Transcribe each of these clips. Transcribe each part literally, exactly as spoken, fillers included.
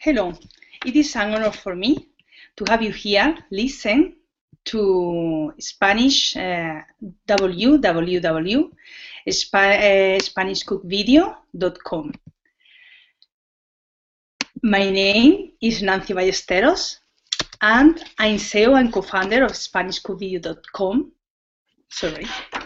Hello, it is an honor for me to have you here listen to Spanish uh, w w w dot spanish cook video dot com. My name is Nancy Ballesteros and I'm C E O and co-founder of spanish cook video dot com. Sorry.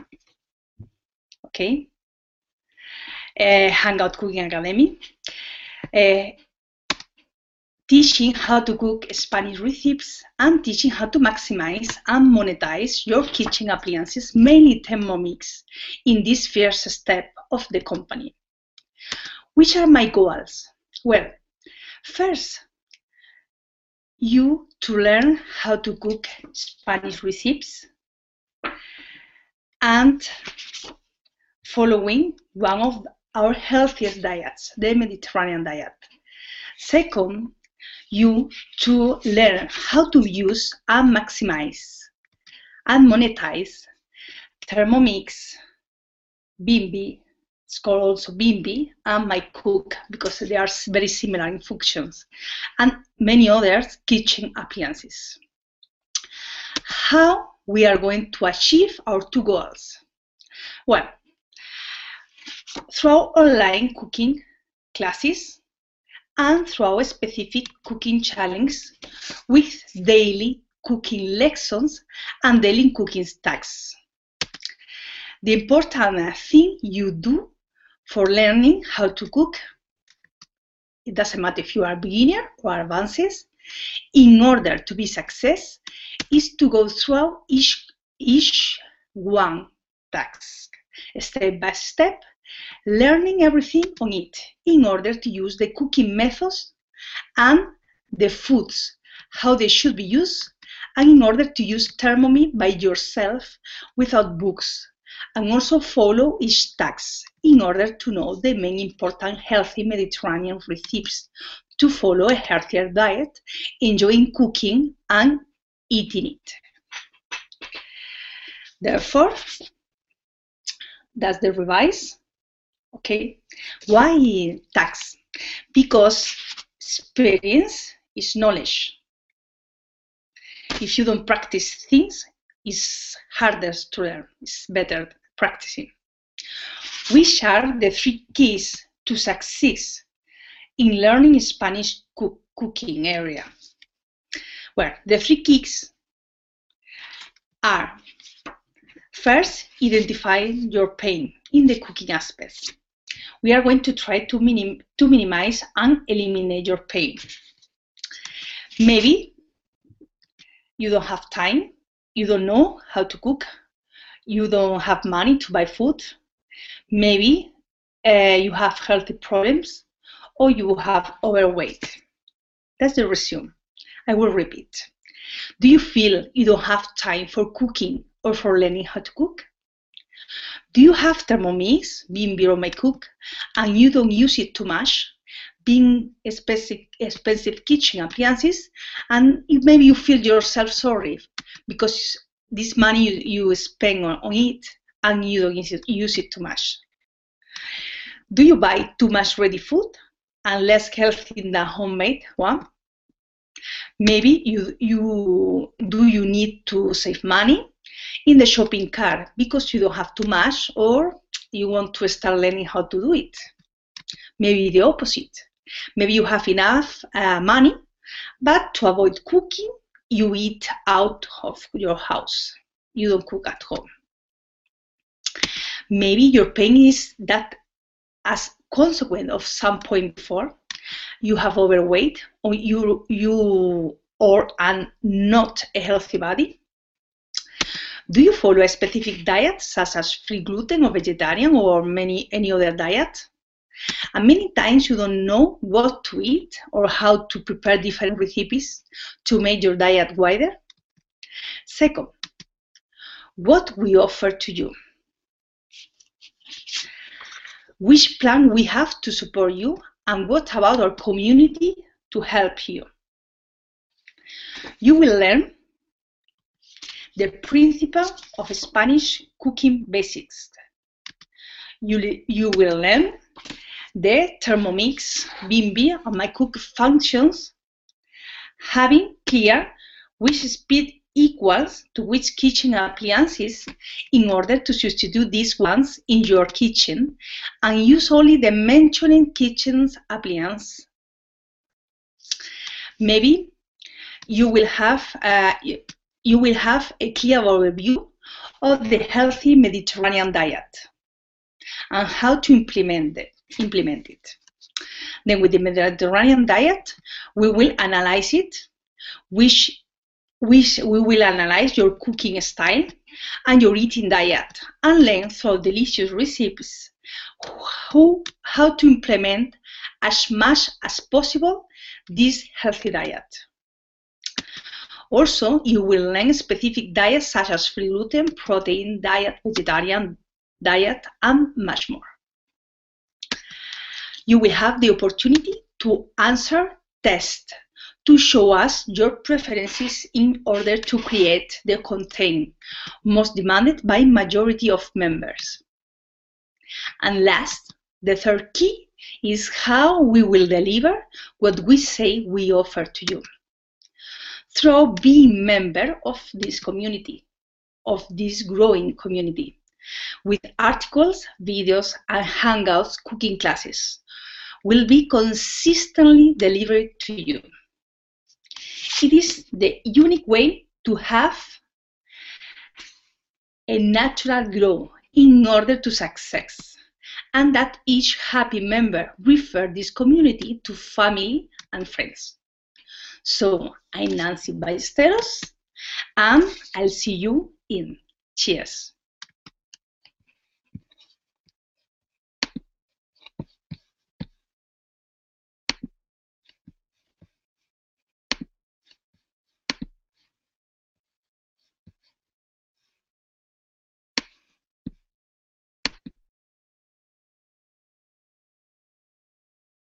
Okay. Uh, Hangout Cooking Academy. Uh, teaching how to cook Spanish recipes and teaching how to maximize and monetize your kitchen appliances, mainly Thermomix, in this first step of the company. Which are my goals? Well, first, you to learn how to cook Spanish recipes and following one of our healthiest diets, the Mediterranean diet. Second, you to learn how to use and maximize and monetize Thermomix, Bimby, it's called also Bimby, and MyCook, because they are very similar in functions, and many other kitchen appliances. How we are going to achieve our two goals? Well, through online cooking classes and through a specific cooking challenge with daily cooking lessons and daily cooking tasks. The important thing you do for learning how to cook, it doesn't matter if you are a beginner or advanced, in order to be success, is to go through each, each one task, step by step, learning everything on it in order to use the cooking methods and the foods, how they should be used, and in order to use Thermomix by yourself without books, and also follow each task in order to know the main important healthy Mediterranean recipes to follow a healthier diet, enjoying cooking and eating it. Therefore, that's the revise. Okay, why tax? Because experience is knowledge. If you don't practice things, it's harder to learn. It's better practicing. Which are the three keys to success in learning Spanish cook cooking area? Well, the three keys are: first, identify your pain in the cooking aspects. We are going to try to, minim to minimize and eliminate your pain. Maybe you don't have time, you don't know how to cook, you don't have money to buy food, maybe uh, you have healthy problems, or you have overweight. That's the resume. I will repeat. Do you feel you don't have time for cooking or for learning how to cook? Do you have Thermomix, Bimby or MyCook, and you don't use it too much, being expensive, expensive kitchen appliances, and maybe you feel yourself sorry because this money you, you spend on, on it and you don't use it, use it too much? Do you buy too much ready food and less healthy than homemade one? Maybe you, you do you need to save money in the shopping cart because you don't have too much, or you want to start learning how to do it. Maybe the opposite. Maybe you have enough uh, money, but to avoid cooking, you eat out of your house. You don't cook at home. Maybe your pain is that as consequence of some point before, you have overweight, or you, you or are not a healthy body. Do you follow a specific diet, such as free gluten or vegetarian or many any other diet? And many times you don't know what to eat or how to prepare different recipes to make your diet wider. Second, what we offer to you. Which plan we have to support you, and what about our community to help you? You will learn the principle of Spanish cooking basics. You, you will learn the Thermomix, Bimby, and my cook functions, having clear which speed equals to which kitchen appliances in order to substitute these ones in your kitchen and use only the mentioned kitchen's appliance. Maybe you will have uh, you will have a clear overview of the healthy Mediterranean diet and how to implement it. Implement it. Then with the Mediterranean diet, we will analyze it, which, which we will analyze your cooking style and your eating diet, and learn through delicious recipes who, how to implement as much as possible this healthy diet. Also, you will learn specific diets such as free gluten, protein diet, vegetarian diet, and much more. You will have the opportunity to answer tests to show us your preferences in order to create the content most demanded by majority of members. And last, the third key is how we will deliver what we say we offer to you. Through being member of this community, of this growing community, with articles, videos, and hangouts cooking classes, will be consistently delivered to you. It is the unique way to have a natural growth in order to success, and that each happy member refer this community to family and friends. So I'm Nancy Ballesteros, and I'll see you in. Cheers.